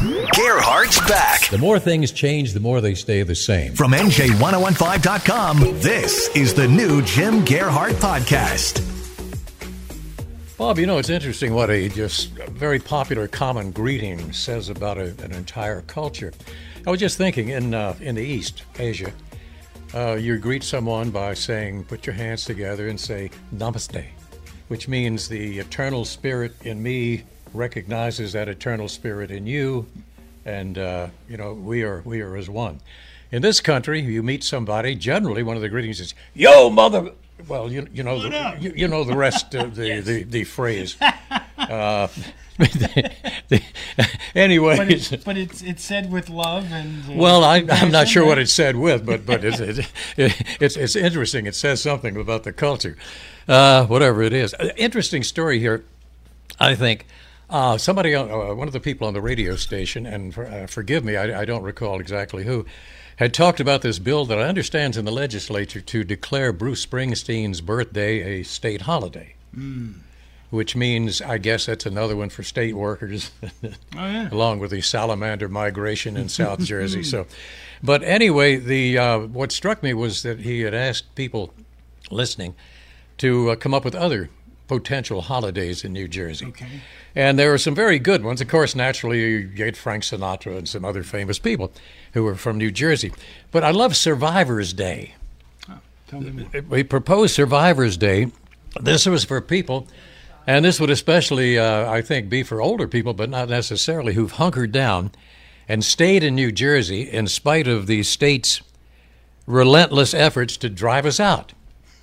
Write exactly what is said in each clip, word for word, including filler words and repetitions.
Gerhardt's back. The more things change, the more they stay the same. From N J ten fifteen dot com, this is the new Jim Gerhardt Podcast. Bob, you know, it's interesting what a just very popular common greeting says about a, an entire culture. I was just thinking, in uh, in the East, Asia, uh, you greet someone by saying, put your hands together and say, Namaste, which means the eternal spirit in me recognizes that eternal spirit in you, and uh, you know we are we are as one. In this country, you meet somebody. Generally, one of the greetings is "Yo, mother." Well, you you know the, you, you know the rest of the yes. the, the phrase. Uh, the, the, anyways, but, it's, but it's it's said with love and. Uh, well, I, I'm not sure what it's said with, but but it's it's, it's it's interesting. It says something about the culture, uh, whatever it is. Interesting story here, I think. Uh, somebody, uh, one of the people on the radio station, and for, uh, forgive me, I, I don't recall exactly who, had talked about this bill that I understand is in the legislature to declare Bruce Springsteen's birthday a state holiday, mm. which means, I guess that's another one for state workers, oh, yeah. along with the salamander migration in South Jersey. So, but anyway, the uh, what struck me was that he had asked people listening to uh, come up with other potential holidays in New Jersey. Okay. And there are some very good ones. Of course, naturally, you get Frank Sinatra and some other famous people who are from New Jersey. But I love Survivor's Day. Oh, tell me more. We proposed Survivor's Day. This was for people, and this would especially, uh, I think, be for older people, but not necessarily, who've hunkered down and stayed in New Jersey in spite of the state's relentless efforts to drive us out.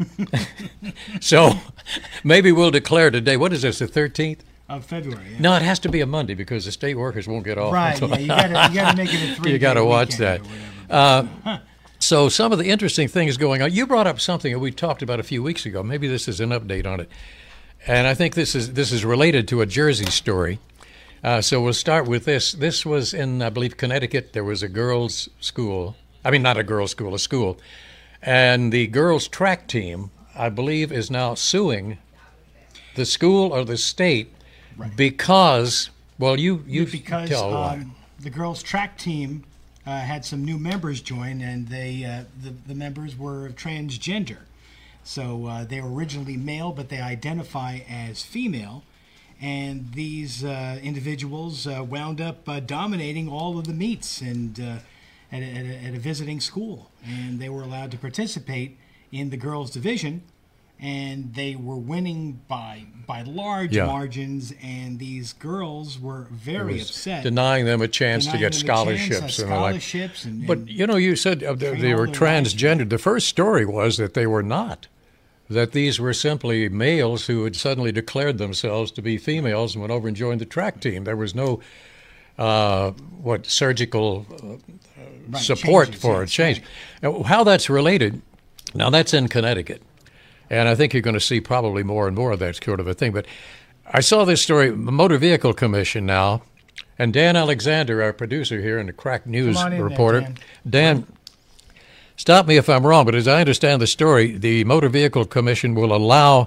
So maybe we'll declare today, what is this, the thirteenth? Of February. Yeah. No, it has to be a Monday because the state workers won't get off. Right, yeah, you gotta, you gotta make it a three. You gotta watch that. Uh, huh. So some of the interesting things going on. You brought up something that we talked about a few weeks ago. Maybe this is an update on it. And I think this is this is related to a Jersey story. Uh, so we'll start with this. This was in, I believe, Connecticut. There was a girls' school. I mean, not a girls' school, a school. And the girls' track team, I believe, is now suing the school or the state. Right. Because, well, you, you because tell um, the girls' track team uh, had some new members join, and they uh, the, the members were transgender. So uh, they were originally male, but they identify as female. And these uh, individuals uh, wound up uh, dominating all of the meets and uh, at, a, at, a, at a visiting school. And they were allowed to participate in the girls' division. And they were winning by by large yeah. margins, and these girls were very upset, denying them a chance to get scholarships. Chance, and scholarships, like. and, and but you know, you said uh, they, they were transgendered. The first story was that they were not; that these were simply males who had suddenly declared themselves to be females and went over and joined the track team. There was no uh, what surgical uh, right, support changes, for yes, a change. Right. Now, how that's related? Now that's in Connecticut. And I think you're going to see probably more and more of that sort of a thing. But I saw this story, the Motor Vehicle Commission now, and Dan Alexander, our producer here and the Crack News reporter. There, Dan. Dan, stop me if I'm wrong, but as I understand the story, the Motor Vehicle Commission will allow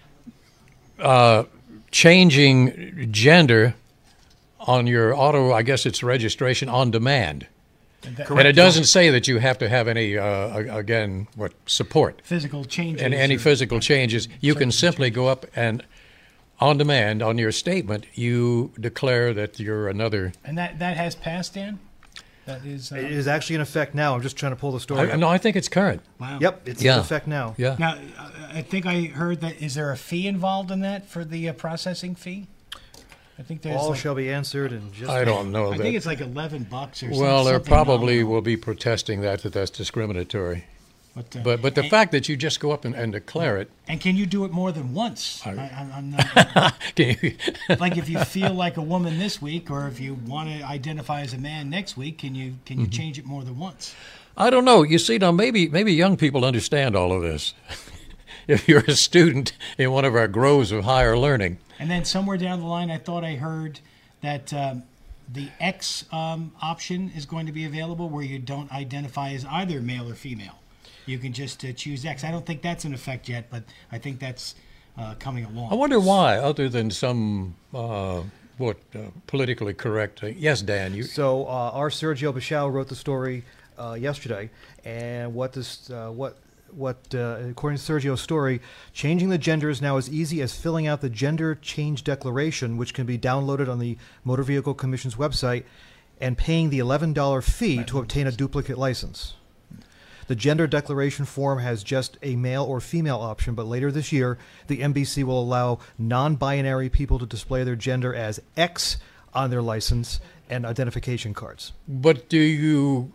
uh, changing gender on your auto, I guess it's registration, on demand. And, that, and it doesn't say that you have to have any, uh, again, what support. Physical changes. And any physical changes. You can simply changes. go up and, on demand, on your statement, you declare that you're another. And that, that has passed, Dan? That is. Uh, it is actually in effect now. I'm just trying to pull the story. I, no, I think it's current. Wow. Yep, it's yeah. in effect now. Yeah. Now, I think I heard that. Is there a fee involved in that for the uh, processing fee? I think there's all like, shall be answered in just. I don't know. I that. think it's like eleven bucks or something. Well, there probably nominal. will be protesting that that that's discriminatory. But, uh, but but the and, fact that you just go up and, and declare it. And can you do it more than once? I, I, I'm not. you, like if you feel like a woman this week, or if you want to identify as a man next week, can you can you mm-hmm. change it more than once? I don't know. You see, now maybe maybe young people understand all of this. If you're a student in one of our groves of higher learning. And then somewhere down the line, I thought I heard that um, the X um, option is going to be available, where you don't identify as either male or female. You can just uh, choose X. I don't think that's in effect yet, but I think that's uh, coming along. I wonder why, other than some uh, what uh, politically correct thing. Yes, Dan. You. So uh, our Sergio Bichau wrote the story uh, yesterday, and what this uh, what what uh, according to Sergio's story, changing the gender is now as easy as filling out the gender change declaration, which can be downloaded on the Motor Vehicle Commission's website, and paying the eleven dollars fee to obtain a duplicate license. The gender declaration form has just a male or female option, but later this year, the M B C will allow non-binary people to display their gender as X on their license and identification cards. But do you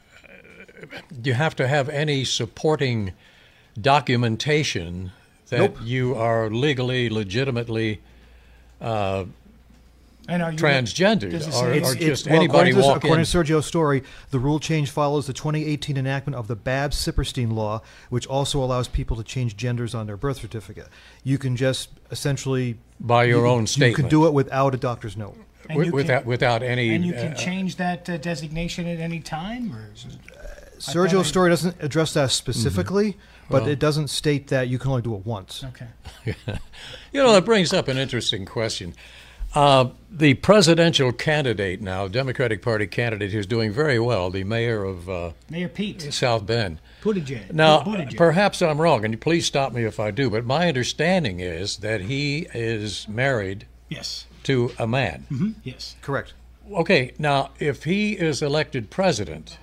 do you have to have any supporting documentation that Nope. you are legally, legitimately uh, And are you transgendered, does it or, say- or It's- just well, anybody according to, walk according in? to Sergio's story, the rule change follows the twenty eighteen enactment of the Babs-Sipperstein law, which also allows people to change genders on their birth certificate. You can just essentially By your you, own You statement. can do it without a doctor's note. And Wi- you can- without without any. And you can uh, change that uh, designation at any time, or is it, Sergio's thought I- story doesn't address that specifically, but Well- it doesn't state that you can only do it once. okay? You know, that brings up an interesting question. Uh, the presidential candidate now, Democratic Party candidate, who's doing very well, the mayor of uh, Mayor Pete South Bend. Buttigieg. Now, Buttigieg. perhaps I'm wrong, and please stop me if I do, but my understanding is that he is married yes, to a man. hmm yes. Correct. Okay, now, if he is elected president,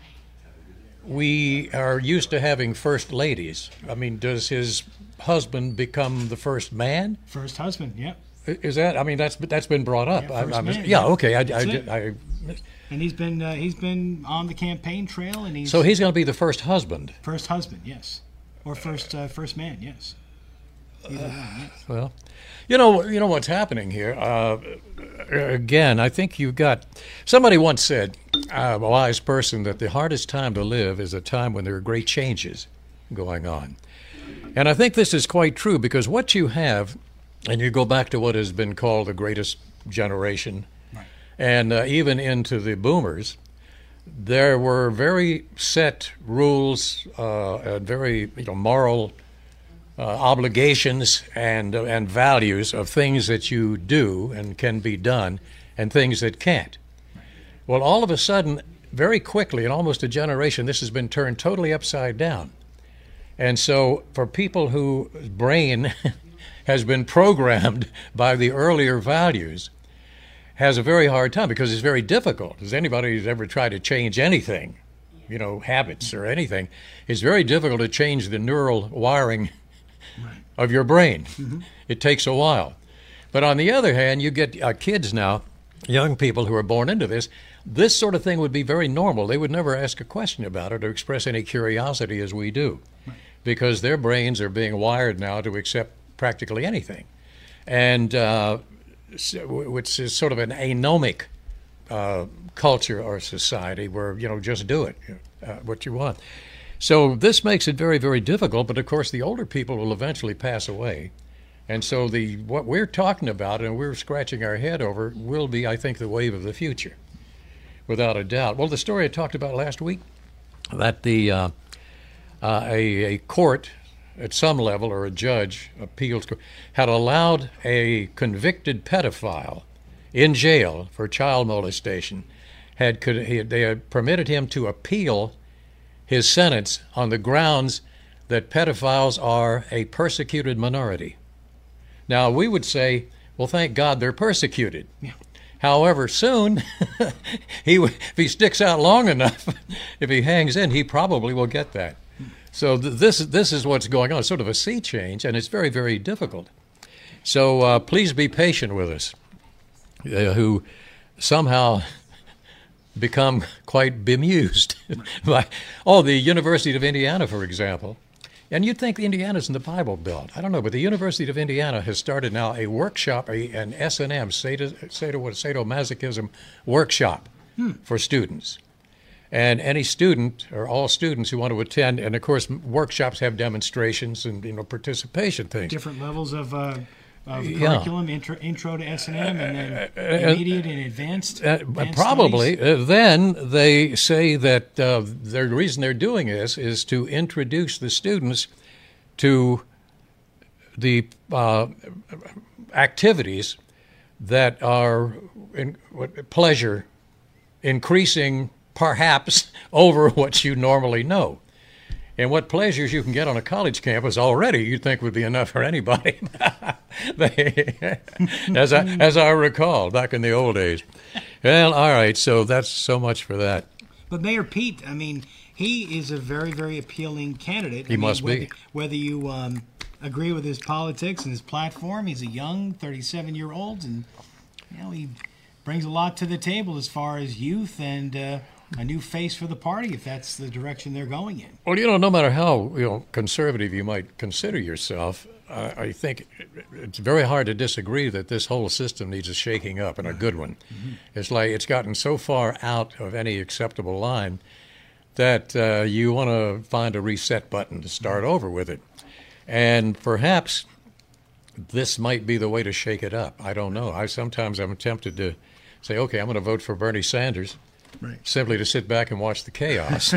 we are used to having first ladies. I mean, does his husband become the first man? First husband, yep. Is that? I mean, that's that's been brought up. Yeah, I- first I'm just- man, yeah, yeah. okay. I, I, That's did- it. I, And he's been uh, he's been on the campaign trail, and he's so he's going to be the first husband. first husband, yes, or first uh, first man, yes. Either one, yes. Well, you know, you know what's happening here. Uh, again, I think you've got. Somebody once said, uh, a wise person, that the hardest time to live is a time when there are great changes going on, and I think this is quite true, because what you have, and you go back to what has been called the greatest generation, Right. and uh, even into the boomers, there were very set rules uh, and very you know moral uh, obligations and uh, and values of things that you do and can be done, and things that can't. Well, all of a sudden, very quickly, in almost a generation, this has been turned totally upside down. And so, for people whose brain has been programmed by the earlier values, has a very hard time, because it's very difficult. As anybody who's ever tried to change anything, you know, habits or anything, it's very difficult to change the neural wiring of your brain. It takes a while. But on the other hand, you get uh, kids now, young people who are born into this, this sort of thing would be very normal. They would never ask a question about it or express any curiosity as we do, because their brains are being wired now to accept practically anything. And uh, so- which is sort of an anomic uh, culture or society where, you know, just do it, uh, what you want. So this makes it very, very difficult, but of course the older people will eventually pass away. And so the what we're talking about and we're scratching our head over will be, I think, the wave of the future, without a doubt. Well, the story I talked about last week, that the uh, uh, a, a court at some level, or a judge, appeals court, had allowed a convicted pedophile in jail for child molestation, had could he, they had permitted him to appeal his sentence on the grounds that pedophiles are a persecuted minority. Now, we would say, well, thank God they're persecuted. Yeah. However, soon, he w- if he sticks out long enough, if he hangs in, he probably will get that. So th- this this is what's going on. It's sort of a sea change, and it's very, very difficult. So uh, please be patient with us, uh, who somehow become quite bemused by, oh, the University of Indiana, for example. And you'd think Indiana's in the Bible Belt. I don't know, but the University of Indiana has started now a workshop, a, an S and M, sado, sado, what, sadomasochism workshop for students. And any student, or all students who want to attend, and of course workshops have demonstrations and, you know, participation things. Different levels of, uh, of Yeah. curriculum, intro, intro to S and M, and then uh, intermediate and advanced. Uh, advanced probably. studies. Uh, then they say that uh, the reason they're doing this is to introduce the students to the uh, activities that are in what, pleasure increasing perhaps over what you normally know. And what pleasures you can get on a college campus already you'd think would be enough for anybody. they, as, I, as I recall, back in the old days. Well, all right, so that's so much for that. But Mayor Pete, I mean, he is a very, very appealing candidate. He I mean, must whether, be. Whether you um, agree with his politics and his platform, he's a young thirty-seven-year-old, and you know he brings a lot to the table as far as youth and uh, a new face for the party, if that's the direction they're going in. Well, you know, no matter how you know conservative you might consider yourself, uh, I think it's very hard to disagree that this whole system needs a shaking up, and a good one. Mm-hmm. It's like it's gotten so far out of any acceptable line that uh, you want to find a reset button to start over with it. And perhaps this might be the way to shake it up. I don't know. I sometimes I'm tempted to say, okay, I'm going to vote for Bernie Sanders. Right. Simply to sit back and watch the chaos.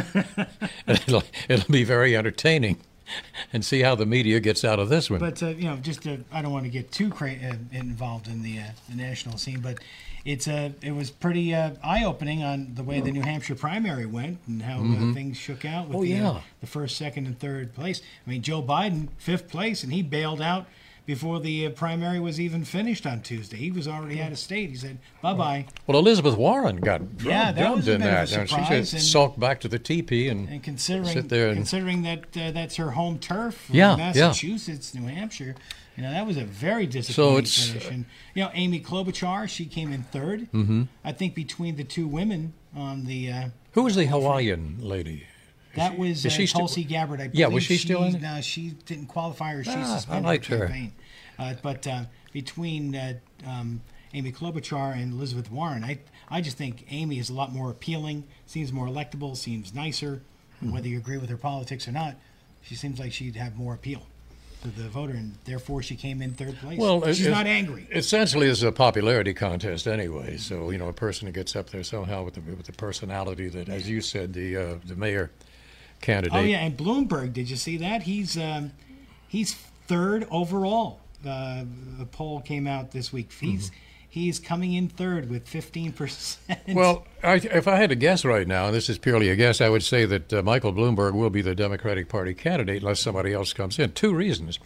it'll, it'll be very entertaining, and see how the media gets out of this one. But uh, you know, just to, I don't want to get too cra- uh, involved in the, uh, the national scene, but it's uh, it was pretty uh, eye-opening on the way the New Hampshire primary went and how mm-hmm. uh, things shook out with oh, the, yeah. uh, the first, second, and third place. I mean, Joe Biden fifth place, and he bailed out before the uh, primary was even finished on Tuesday. He was already out of state. He said, bye-bye. Well, Elizabeth Warren got drum- yeah, that jumped was a in bit that. of a surprise. She just and, sulked back to the teepee and, and considering, sit there. And, considering that uh, that's her home turf, yeah, Massachusetts, yeah. New Hampshire, you know, that was a very disappointing so finish. And, you know, Amy Klobuchar, she came in third. Mm-hmm. I think between the two women on the... Uh, Who was the Hawaiian lady? That was uh, Tulsi Gabbard, I believe. Yeah, was she still in it? No, she didn't qualify, or she ah, suspended I liked her her. campaign. Uh, but uh, between uh, um, Amy Klobuchar and Elizabeth Warren, I I just think Amy is a lot more appealing, seems more electable, seems nicer. Mm-hmm. Whether you agree with her politics or not, she seems like she'd have more appeal to the voter, and therefore she came in third place. Well, she's it, not angry. Essentially, it's a popularity contest anyway. So you know, a person who gets up there somehow with the with the personality that, as you said, the uh, the mayor candidate. Oh yeah, and Bloomberg, did you see that? He's um, he's third overall. Uh, a poll came out this week. He's mm-hmm. he's coming in third with fifteen percent. Well, I, if I had to guess right now, and this is purely a guess, I would say that uh, Michael Bloomberg will be the Democratic Party candidate unless somebody else comes in. Two reasons.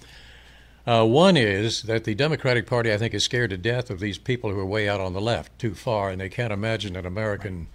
Uh, one is that the Democratic Party, I think, is scared to death of these people who are way out on the left, too far, and they can't imagine an American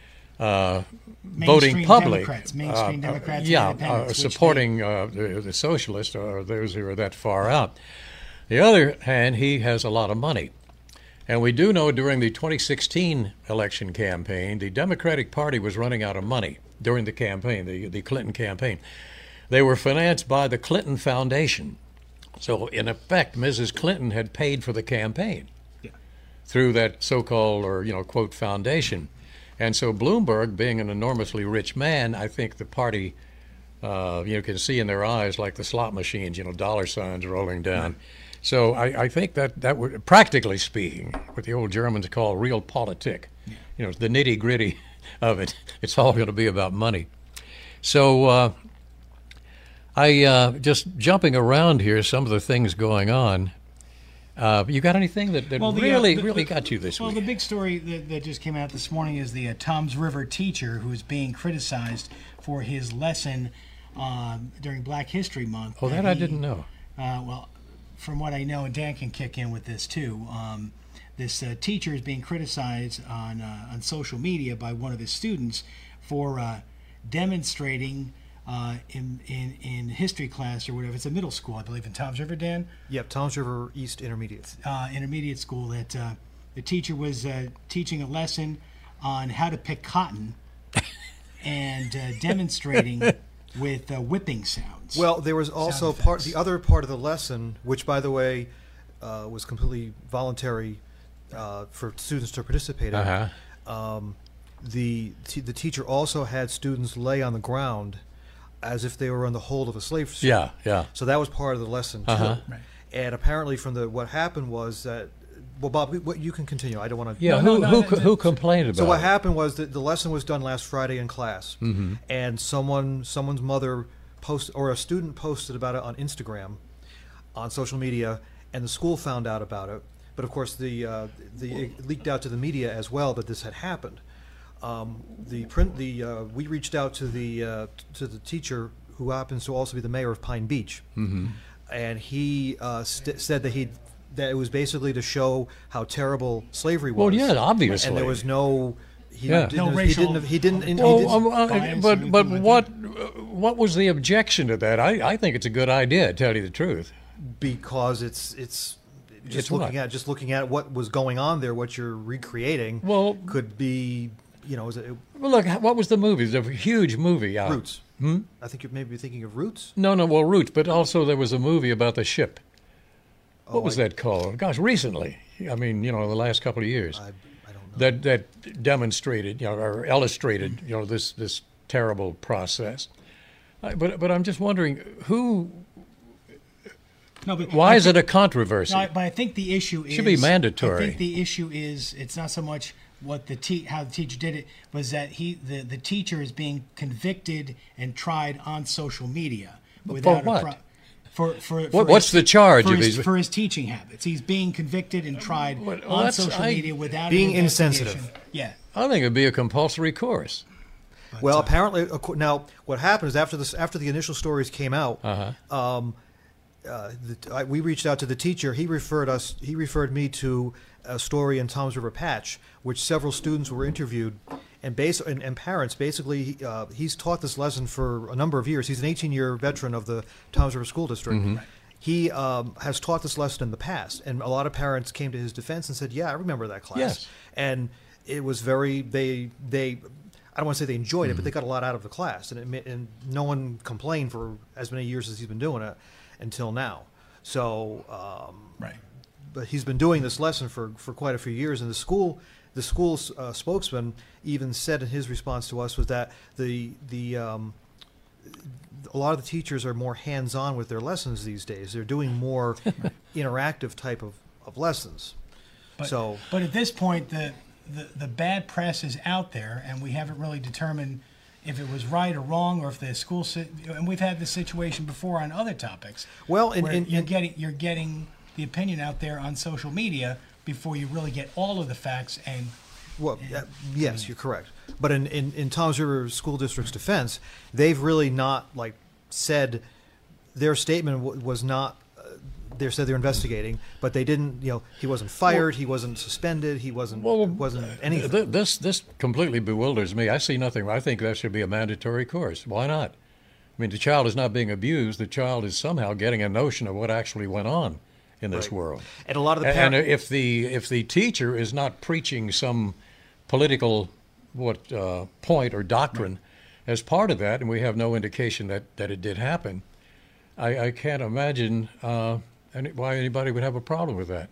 uh, voting public, Democrats, mainstream uh, Democrats, uh, yeah, uh, supporting they... uh, the, the socialists or those who are that far out. The other hand, he has a lot of money. And we do know during the twenty sixteen election campaign, the Democratic Party was running out of money during the campaign, the, the Clinton campaign. They were financed by the Clinton Foundation. So, in effect, Missus Clinton had paid for the campaign yeah. through that so-called, or, you know, quote, foundation. And so Bloomberg, being an enormously rich man, I think the party, uh, you know, can see in their eyes like the slot machines, you know, dollar signs rolling down. Right. So I, I think that that would, practically speaking, what the old Germans call realpolitik, yeah. you know, the nitty gritty of it, it's all going to be about money. So uh, I uh, just jumping around here, some of the things going on. Uh, you got anything that, that well, the, really, uh, the, really got you this well, week? Well, the big story that, that just came out this morning is the uh, Toms River teacher who is being criticized for his lesson um, during Black History Month. Oh, that, that he, I didn't know. Uh, well, from what I know, and Dan can kick in with this too, um, this uh, teacher is being criticized on uh, on social media by one of his students for uh, demonstrating uh, in, in in history class or whatever. It's a middle school, I believe, in Toms River, Dan? Yep, Toms River East Intermediate. Uh, intermediate school, that uh, the teacher was uh, teaching a lesson on how to pick cotton and uh, demonstrating with uh, whipping sounds. Well, there was also part the other part of the lesson, which, by the way, uh, was completely voluntary uh, for students to participate in. Uh-huh. Um, the t- the teacher also had students lay on the ground as if they were on the hold of a slave ship. Yeah, yeah. So that was part of the lesson too. Uh-huh. Right. And apparently, from the what happened was that. Well, Bob, what you can continue. I don't want to. Yeah, no, who no, who no, no, who complained about So what it? happened was that the lesson was done last Friday in class, mm-hmm. and someone someone's mother posted, or a student posted about it on Instagram, on social media, and the school found out about it. but of course the uh, the it leaked out to the media as well that this had happened. Um, the print the uh, we reached out to the uh, to the teacher who happens to also be the mayor of Pine Beach, Mm-hmm. and he uh, st- said that he that it was basically to show how terrible slavery was. Well, yeah, obviously. and there was no. He Yeah. didn't, No he racial didn't. He didn't. He Well, didn't um, uh, bias or but anything but like what uh, what was the objection to that? I, I think it's a good idea. To tell you the truth. because it's it's just It's looking what? at just looking at what was going on there. What you're recreating. Well- could be you know is it, Well, look, what was the movie? It was a huge movie out. Roots. Hmm? I think you're maybe thinking of Roots. No, no, well, Roots, but also there was a movie about the ship. What Oh, was I- that called? Gosh, recently. I mean, you know, the last couple of years. I, I don't know. that that demonstrated, you know, or illustrated, you know, this this terrible process. I, but but I'm just wondering who. No, but Why I is think- it a controversy? No, I- but I think the issue is Should be mandatory. I think the issue is it's not so much what the te- how the teacher did it was that he the, the teacher is being convicted and tried on social media without what? a pro- for for, for What- what's his- the charge for if his, he's- for his teaching habits? He's being convicted and tried Well, on that's- social I- media without Being an investigation. insensitive. Yeah. I think it'd be a compulsory course. Well, apparently, acco- now what happened is after this, after the initial stories came out, Uh-huh. um, uh, the, I, we reached out to the teacher. He referred us. He referred me to a story in Tom's River Patch, which several students were interviewed, and base and, and parents. Basically, uh, he's taught this lesson for a number of years. He's an eighteen-year veteran of the Tom's River School District. Mm-hmm. He um, has taught this lesson in the past, and a lot of parents came to his defense and said, "Yeah, I remember that class." Yes. And it was very they they. I don't want to say they enjoyed it, Mm-hmm. but they got a lot out of the class, and, it, ma- and no one complained for as many years as he's been doing it until now. So, um, Right. but he's been doing this lesson for, for quite a few years, and the school the school's uh, spokesman even said in his response to us was that the the um, a lot of the teachers are more hands-on with their lessons these days. They're doing more interactive type of, of lessons. But, so. but at this point, the, the, the bad press is out there, and we haven't really determined if it was right or wrong, or if the school. si- And we've had this situation before on other topics. Well, in- where in- you're in- getting you're getting the opinion out there on social media before you really get all of the facts. And Well, uh, yes, you're correct. But in, in, in Tom's River School District's defense, they've really not like said their statement w- was not. Uh, they said they're investigating, but they didn't. You know, he wasn't fired, he wasn't suspended, he wasn't Well, wasn't anything. Th- This this completely bewilders me. I see nothing. I think that should be a mandatory course. Why not? I mean, the child is not being abused. The child is somehow getting a notion of what actually went on in this Right. world. And a lot of the And parents. if the if the teacher is not preaching some political what uh, point or doctrine as part of that, and we have no indication that, that it did happen, I, I can't imagine uh, any, why anybody would have a problem with that.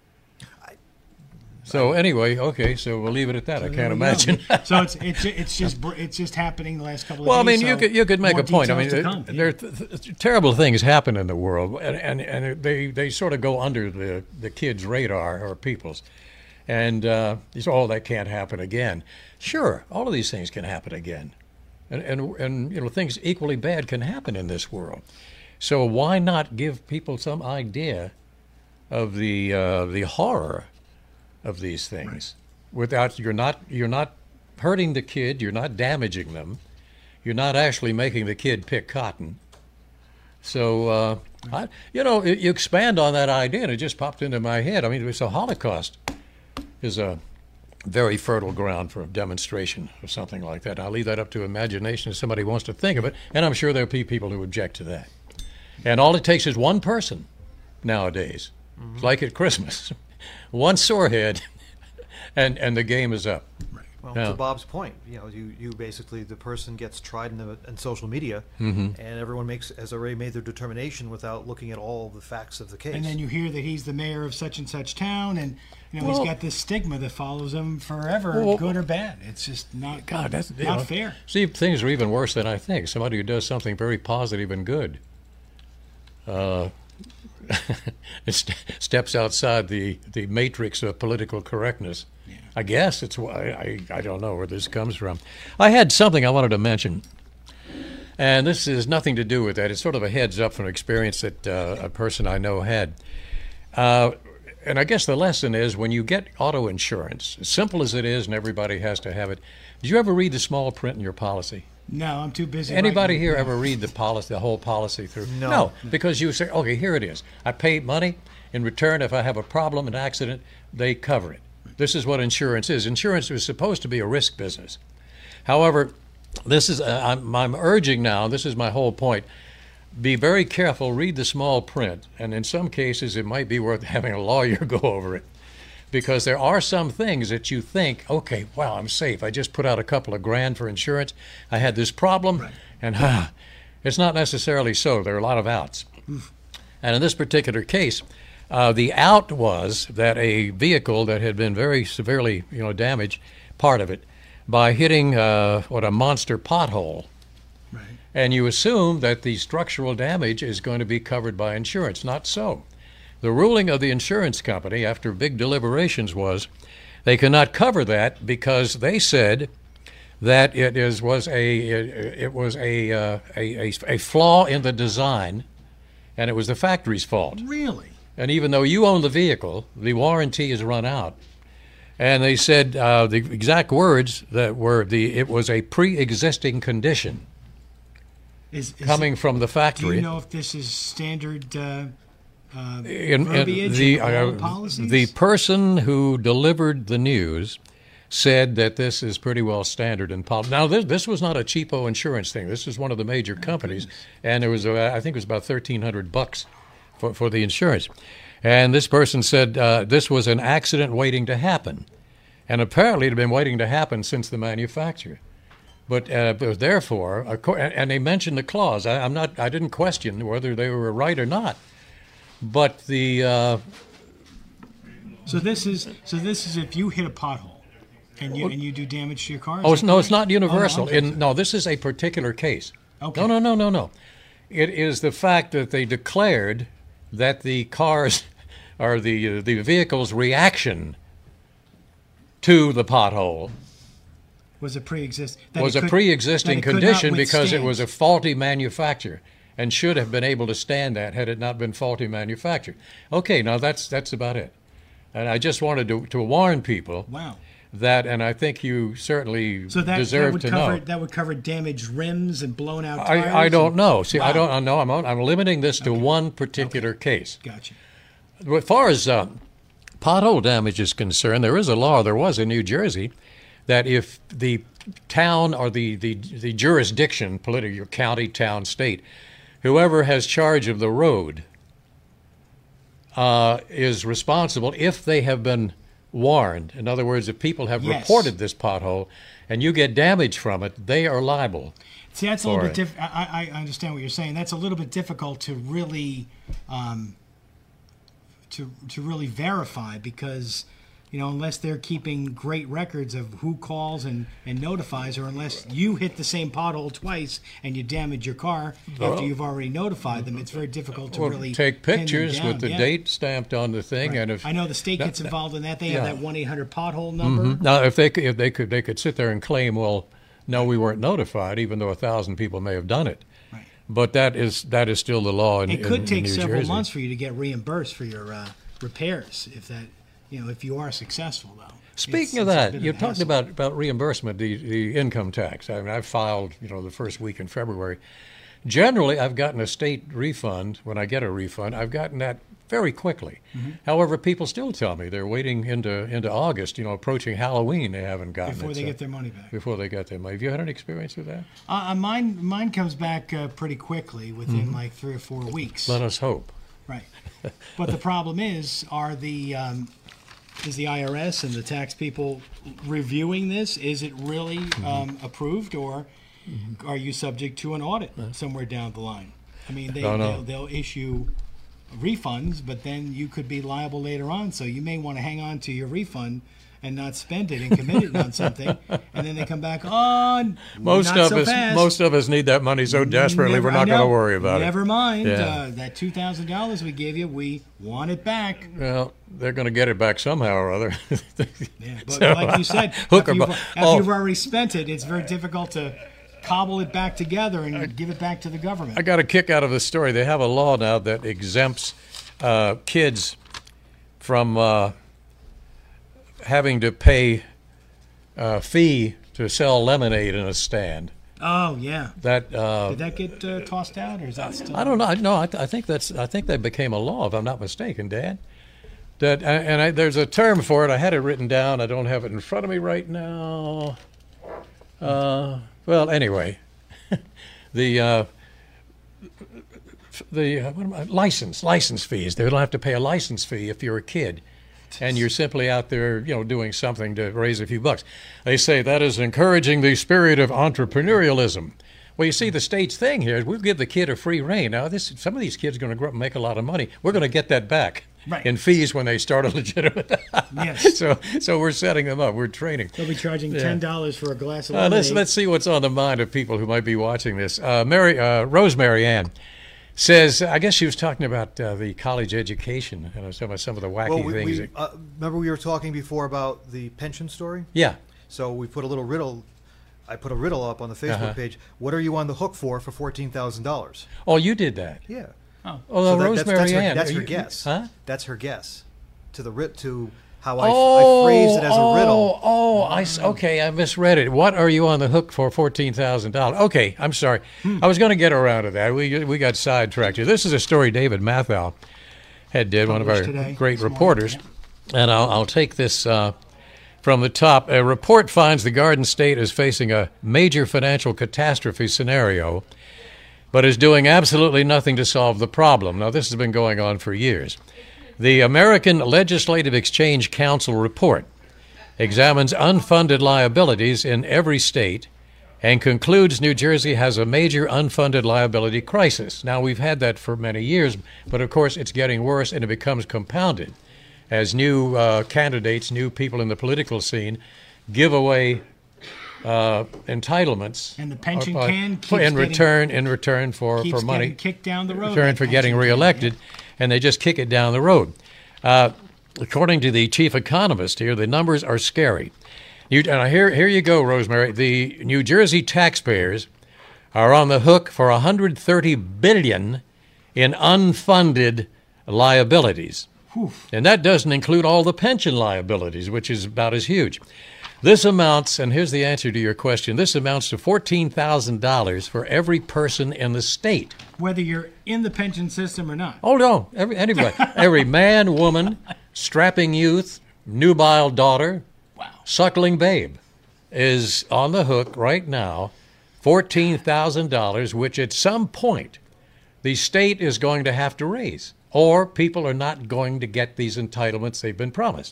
So anyway, okay, so we'll leave it at that. I can't imagine. so it's it's ju- it's just br- it's just happening the last couple of Well, I days. mean, you so could you could make more a point. I mean, details to there, come. there th- th- terrible things happen in the world, and and, and they, they sort of go under the, the kids' radar or people's, and uh, you say, oh, that can't happen again. Sure, all of these things can happen again, and and and you know, things equally bad can happen in this world. So why not give people some idea of the uh, the horror of these things, without you're not you're not hurting the kid, you're not damaging them, you're not actually making the kid pick cotton. So uh, I, you know, you you expand on that idea, and it just popped into my head. I mean, it's a Holocaust is a very fertile ground for a demonstration or something like that. I'll leave that up to imagination if somebody wants to think of it, and I'm sure there'll be people who object to that. And all it takes is one person nowadays. It's like at Christmas. One sorehead, and and the game is up. Well, Yeah. to Bob's point, you know, you, you basically the person gets tried in, the, in social media, Mm-hmm. and everyone makes has already made their determination without looking at all the facts of the case. And then you hear that he's the mayor of such and such town, and you know Well- he's got this stigma that follows him forever, Well- good or bad. It's just not God, that's you not know, fair. See, things are even worse than I think. Somebody who does something very positive and good, uh, it st- steps outside the, the matrix of political correctness. I guess it's why I, I don't know where this comes from. I had something I wanted to mention, and this has nothing to do with that. It's sort of a heads up from an experience that uh, a person I know had. Uh, and I guess the lesson is when you get auto insurance, as simple as it is, and everybody has to have it. Did you ever read the small print in your policy? No, I'm too busy. Anybody writing. here ever read the policy, the whole policy through? No. No, because you say, okay, here it is. I pay money. In return, if I have a problem, an accident, they cover it. This is what insurance is. Insurance is supposed to be a risk business. However, this is uh, I'm, I'm urging now, this is my whole point, be very careful, read the small print, and in some cases it might be worth having a lawyer go over it. Because there are some things that you think, okay, wow, I'm safe. I just put out a couple of grand for insurance. I had this problem, right. and huh, it's not necessarily so. There are a lot of outs. Oof. And in this particular case, uh, the out was that a vehicle that had been very severely, you know, damaged, part of it, by hitting uh, what a monster pothole. Right. And you assume that the structural damage is going to be covered by insurance. Not so. The ruling of the insurance company after big deliberations was they cannot cover that because they said that it is was a it, it was a, uh, a, a a flaw in the design, and it was the factory's fault. Really? And even though you own the vehicle, the warranty is run out. And they said uh, the exact words that were the it was a pre-existing condition is, is coming it, from the factory. Do you know if this is standard? Uh, Uh, in, in the, the, uh, the person who delivered the news said that this is pretty well standard in policy. Now, this, this was not a cheapo insurance thing. This is one of the major companies, and it was, uh, I think it was about thirteen hundred bucks for, for the insurance. And this person said uh, this was an accident waiting to happen, and apparently it had been waiting to happen since the manufacture. But, uh, but therefore, and they mentioned the clause. I, I'm not. I didn't question whether they were right or not. But the uh, so this is so this is if you hit a pothole and you and you do damage to your car. Oh no, correct? It's not universal. Oh, no, In, no, this is a particular case. Okay. No, no, no, no, no. It is the fact that they declared that the cars or the uh, the vehicle's reaction to the pothole was a pre-exist was a could, pre-existing condition because it withstand. was a faulty manufacture. And should have been able to stand that had it not been faulty manufactured. Okay, now that's that's about it. And I just wanted to, to warn people wow. that, and I think you certainly so that, deserve that would to cover, know. That would cover damaged rims and blown out tires? I, I don't and, know. See, wow. I don't know. I'm, I'm limiting this to okay. one particular okay. case. Gotcha. As far as uh, pothole damage is concerned, there is a law, there was in New Jersey, that if the town or the, the, the jurisdiction, political county, town, state, whoever has charge of the road uh, is responsible if they have been warned. In other words, if people have yes. reported this pothole and you get damage from it, they are liable. See, that's a little bit it. different. I, I understand what you're saying. That's a little bit difficult to really um, to to really verify because, you know, unless they're keeping great records of who calls and, and notifies, or unless you hit the same pothole twice and you damage your car well, after you've already notified them, it's very difficult to well, really take pin them pictures down. with the yeah. date stamped on the thing. Right. And if I know the state that, gets involved in that. They yeah. have that one eight hundred pothole number. Mm-hmm. Now, if they could, if they could, they could sit there and claim, well, no, we weren't notified, even though a thousand people may have done it. Right. But that is that is still the law in, it could in, take in New several Jersey. months for you to get reimbursed for your uh, repairs if that, you know, if you are successful though. Speaking it's, of it's that, of you a talked hassle. about, about reimbursement, the, the income tax. I mean, I filed, you know, the first week in February. Generally, I've gotten a state refund. When I get a refund, I've gotten that very quickly. Mm-hmm. However, people still tell me they're waiting into into August, you know, approaching Halloween, they haven't gotten before it. they so, get their money back. Before they get their money. Have you had any experience with that? Uh, mine mine comes back uh, pretty quickly within Mm-hmm. like three or four weeks. Let us hope. Right. But the problem is, are the um, is the I R S and the tax people reviewing this? Is it really Mm-hmm. um, approved, or mm-hmm. are you subject to an audit somewhere down the line? I mean, they, No, no. they'll, they'll issue refunds, but then you could be liable later on. So you may want to hang on to your refund and not spend it and commit it on something, and then they come back on. Most not of so us, fast. most of us need that money so desperately. Never- we're not I going to know. worry about Never it. mind. Yeah. Uh, that two thousand dollars we gave you, we want it back. Well, they're going to get it back somehow or other. Yeah, but So, like you said, hook after, or you've, bu- after oh. you've already spent it, it's very difficult to cobble it back together and give it back to the government. I got a kick out of the story. They have a law now that exempts uh, kids from uh, having to pay a fee to sell lemonade in a stand. Oh yeah. That uh, Did that get uh, tossed out, or is that still? I don't know. No, I, th- I think that's. I think that became a law, if I'm not mistaken, Dad. That and I, there's a term for it. I had it written down. I don't have it in front of me right now. Uh, well, anyway, the uh, the uh, what am I, license license fees. They don't have to pay a license fee if you're a kid, and you're simply out there, you know, doing something to raise a few bucks. They say that is encouraging the spirit of entrepreneurialism. Well, you see, the state's thing here is we'll give the kid a free rein. Now, this some of these kids are going to grow up and make a lot of money. We're going to get that back. Right. In fees when they start a legitimate. Yes. So, so we're setting them up. We're training. They'll be charging ten dollars for a glass of Uh, lemonade. let's let's see what's on the mind of people who might be watching this. Uh, Mary uh, Rosemary Ann says, I guess she was talking about uh, the college education and some of some of the wacky Well, we, things. we, that- uh, remember we were talking before about the pension story? yeah. So we put a little riddle. I put a riddle up on the Facebook Uh-huh. page. What are you on the hook for for fourteen thousand dollars? Oh, you did that. Yeah. Oh. Oh, So that- Rosemary that's, that's Ann. her, that's are her you- guess. Huh? That's her guess to the ri- to how I, Oh, I phrased it as oh, a riddle. Oh, I s- okay. I misread it. What are you on the hook for? Fourteen thousand dollars. Okay, I'm sorry. Hmm. I was going to get around to that. We we got sidetracked here. This is a story David Mathau had did, one of our Published today, great this morning, reporters, and I'll I'll take this uh, from the top. A report finds the Garden State is facing a major financial catastrophe scenario, but is doing absolutely nothing to solve the problem. Now, this has been going on for years. The American Legislative Exchange Council report examines unfunded liabilities in every state and concludes New Jersey has a major unfunded liability crisis. Now, we've had that for many years, but of course it's getting worse and it becomes compounded as new uh, candidates, new people in the political scene give away uh, entitlements. And the pension uh, can for- keeps in getting- return in return for, keeps for money getting kicked down the road. return that for getting pension plan, reelected, yeah. and they just kick it down the road. Uh, according to the chief economist here, the numbers are scary. You, and here, here you go, Rosemary. The New Jersey taxpayers are on the hook for one hundred thirty billion dollars in unfunded liabilities. And that doesn't include all the pension liabilities, which is about as huge. This amounts, and here's the answer to your question, this amounts to fourteen thousand dollars for every person in the state. Whether you're in the pension system or not. Oh, no, every, anybody, every man, woman, strapping youth, nubile daughter, Wow. suckling babe is on the hook right now, fourteen thousand dollars, which at some point the state is going to have to raise, or people are not going to get these entitlements they've been promised.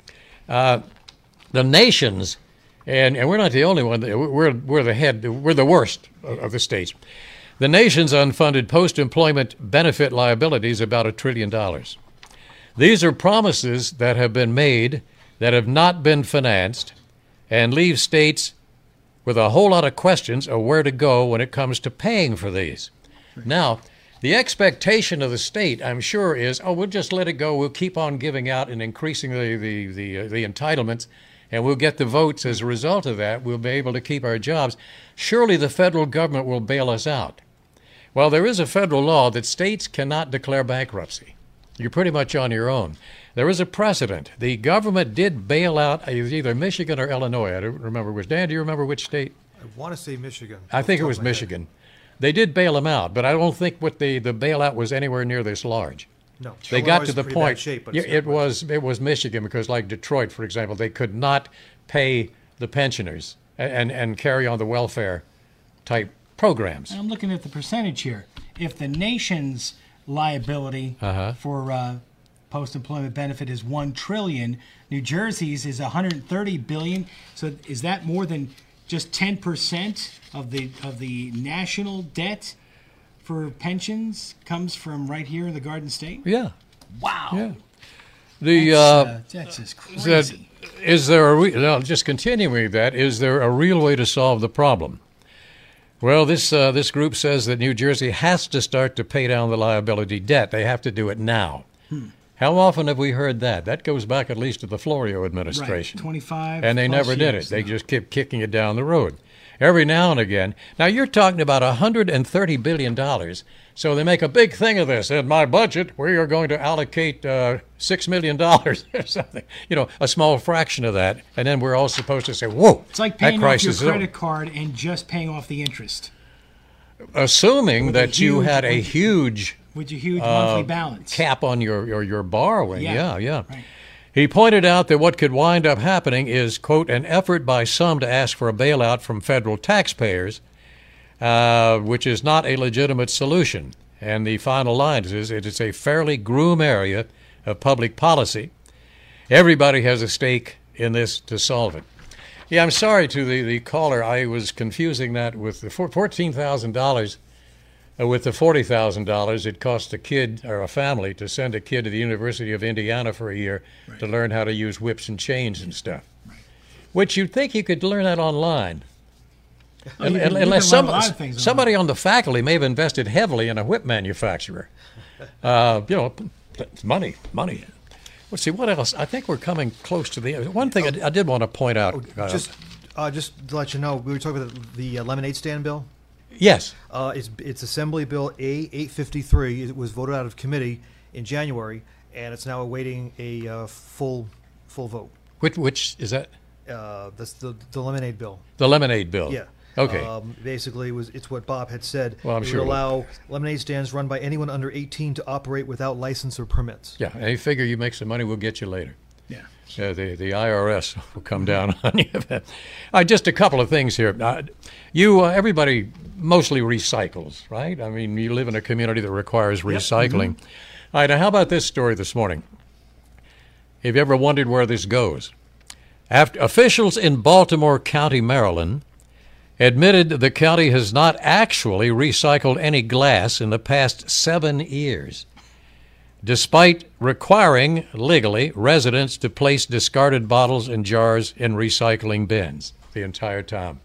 Uh, the nations, and, and we're not the only one, we're, we're the head, we're the worst of, of the states. The nation's unfunded post-employment benefit liabilities about a trillion dollars. These are promises that have been made that have not been financed and leave states with a whole lot of questions of where to go when it comes to paying for these. Now, the expectation of the state, I'm sure, is, oh, we'll just let it go. We'll keep on giving out and increasing the, the, the, uh, the entitlements, and we'll get the votes as a result of that. We'll be able to keep our jobs. Surely the federal government will bail us out. Well, there is a federal law that states cannot declare bankruptcy. You're pretty much on your own. There is a precedent. The government did bail out either Michigan or Illinois. I don't remember which. Dan, do you remember which state? I want to say Michigan. I think it was Michigan. They did bail them out, but I don't think what the, the bailout was anywhere near this large. No. They Illinois got is to the pretty bad point. shape, but Yeah, it's it not much. was it was Michigan because, like Detroit, for example, they could not pay the pensioners and and carry on the welfare type programs. I'm looking at the percentage here. If the nation's liability Uh-huh. for uh, post-employment benefit is one trillion, New Jersey's is one hundred thirty billion. So is that more than just ten percent of the of the national debt for pensions comes from right here in the Garden State? Yeah, Wow. yeah. The That's, uh, uh, that's just that, crazy. is there a re- now, just continuing that? Is there a real way to solve the problem? Well, this uh, this group says that New Jersey has to start to pay down the liability debt. They have to do it now. Hmm. How often have we heard that? That goes back at least to the Florio administration. Right, twenty-five And they plus never did years it. They now. just kept kicking it down the road. every now and again. Now, you're talking about one hundred thirty billion dollars. So they make a big thing of this. In my budget, we are going to allocate uh, six million dollars or something. You know, a small fraction of that. And then we're all supposed to say, whoa, It's like that paying off crisis your is over. credit card and just paying off the interest Assuming With a that you huge- had a huge with your huge uh, monthly balance. cap on your, your, your borrowing. Yeah. Yeah, yeah. Right. He pointed out that what could wind up happening is, quote, an effort by some to ask for a bailout from federal taxpayers, uh, which is not a legitimate solution. And the final line is, it is a fairly grim area of public policy. Everybody has a stake in this to solve it. Yeah, I'm sorry to the, the caller. I was confusing that with the fourteen thousand dollars uh, with the forty thousand dollars it cost a kid or a family to send a kid to the University of Indiana for a year Right. to learn how to use whips and chains and stuff. Right. Which you'd think you could learn that online. Oh, you Un- can- you Unless can learn some, a lot of things somebody on the faculty may have invested heavily in a whip manufacturer. Uh, you know, it's money, money. Let's see, what else? I think we're coming close to the end. One thing I, I did want to point out. Uh, Just, uh, just to let you know, we were talking about the, the uh, lemonade stand bill. yes. Uh, it's it's Assembly Bill A eight fifty-three. It was voted out of committee in January, and it's now awaiting a uh, full full vote. Which, which is that? Uh, that's the the lemonade bill. The lemonade bill. Yeah. Okay. Um, basically, it was it's what Bob had said. Well, I'm it sure would it will. allow lemonade stands run by anyone under eighteen to operate without license or permits. Yeah, and you figure you make some money, we'll get you later. Yeah. Uh, the, the I R S will come down on you. uh, just a couple of things here. Uh, you, uh, everybody mostly recycles, right? I mean, you live in a community that requires recycling. All right, now how about this story this morning? Have you ever wondered where this goes? After officials in Baltimore County, Maryland, admitted the county has not actually recycled any glass in the past seven years, despite requiring, legally, residents to place discarded bottles and jars in recycling bins the entire time.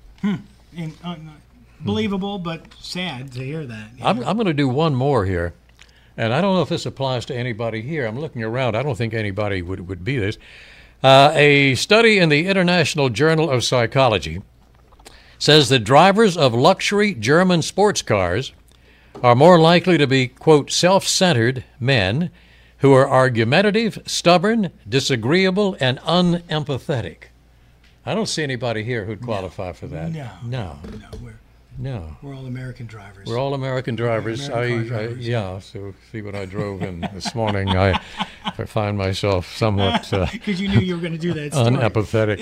And, uh, believable, but sad to hear that. Yeah. I'm, I'm going to do one more here, and I don't know if this applies to anybody here. I'm looking around. I don't think anybody would, would be this. Uh, a study in the International Journal of Psychology says that drivers of luxury German sports cars are more likely to be, quote, self-centered men who are argumentative, stubborn, disagreeable, and unempathetic. I don't see anybody here who'd qualify for that. No. No. No, we're, No. we're all American drivers. We're all American drivers. American car I, I drivers. yeah. So see what I drove in this morning. I, I find myself somewhat uh, Because you knew you were going to do that story. unempathetic.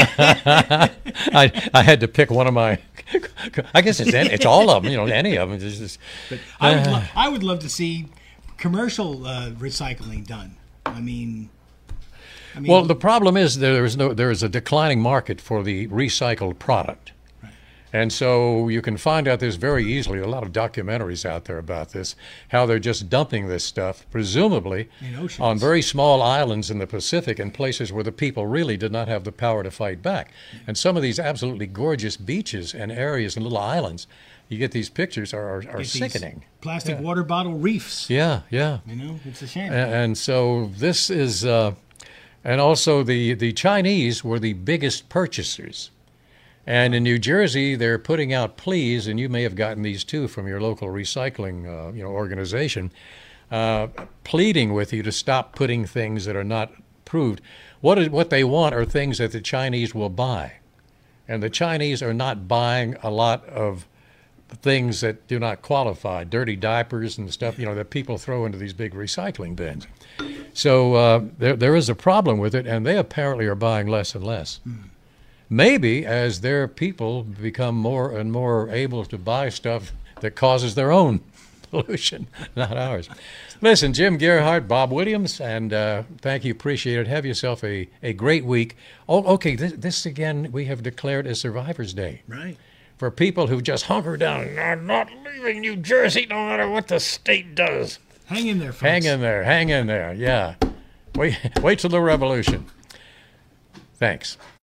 I I had to pick one of my. I guess it's any, it's all of them. You know, any of them. It's just, But I would, lo- I would love to see commercial uh, recycling done. I mean, I mean, well, the problem is there is no there is a declining market for the recycled product. And so you can find out this very easily. A lot of documentaries out there about this, how they're just dumping this stuff, presumably, In oceans. on very small islands in the Pacific and places where the people really did not have the power to fight back. And some of these absolutely gorgeous beaches and areas and little islands, you get these pictures, are, are, are get these sickening. Plastic water bottle reefs. Yeah, yeah. You know, it's a shame. A- And so this is, uh, and also the, the Chinese were the biggest purchasers. And in New Jersey, they're putting out pleas, and you may have gotten these too from your local recycling uh, you know, organization, uh, pleading with you to stop putting things that are not approved. What, is, what they want are things that the Chinese will buy. And the Chinese are not buying a lot of things that do not qualify, dirty diapers and stuff, you know, that people throw into these big recycling bins. So uh, there, there is a problem with it, and they apparently are buying less and less. Maybe as their people become more and more able to buy stuff that causes their own pollution, not ours. Listen, Jim Gerhardt, Bob Williams, and uh, thank you, appreciate it. Have yourself a, a great week. Oh, okay, this, this again we have declared as Survivors Day. Right. For people who just hunker down, I'm not leaving New Jersey no matter what the state does. Hang in there, folks. Hang in there, hang in there, yeah. Wait, wait till the revolution. Thanks.